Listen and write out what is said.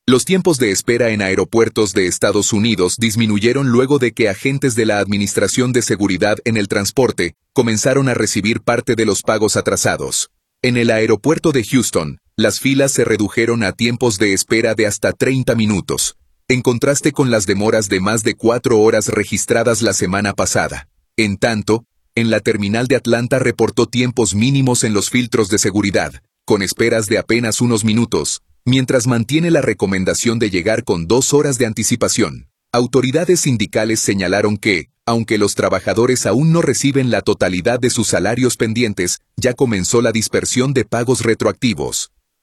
Los tiempos de espera en aeropuertos de Estados Unidos disminuyeron luego de que agentes de la Administración de Seguridad en el Transporte comenzaron a recibir parte de los pagos atrasados. En el aeropuerto de Houston, las filas se redujeron a tiempos de espera de hasta 30 minutos, en contraste con las demoras de más de 4 horas registradas la semana pasada. En tanto, en la terminal de Atlanta reportó tiempos mínimos en los filtros de seguridad, con esperas de apenas unos minutos, mientras mantiene la recomendación de llegar con 2 horas de anticipación. Autoridades sindicales señalaron que, aunque los trabajadores aún no reciben la totalidad de sus salarios pendientes, ya comenzó la dispersión de pagos retroactivos.